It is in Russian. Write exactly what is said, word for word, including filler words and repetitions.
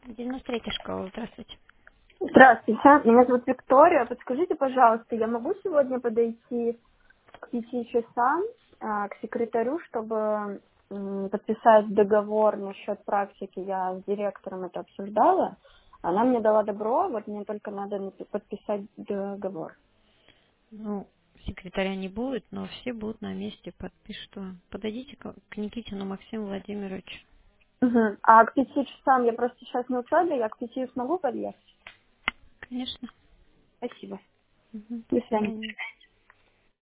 девяносто третья школа, здравствуйте. Здравствуйте, меня зовут Виктория. Подскажите, пожалуйста, я могу сегодня подойти к пяти часам а, к секретарю, чтобы м, подписать договор насчет практики? Я с директором это обсуждала. Она мне дала добро, вот мне только надо напи- подписать договор. Ну, секретаря не будет, но все будут на месте, подпишут вам. Подойдите к к Никитину Максиму Владимировичу. Мгм. А к пяти часам я просто сейчас на учебе, я к пяти смогу подъехать? Конечно. Спасибо. Мгм. До До свидания. свидания.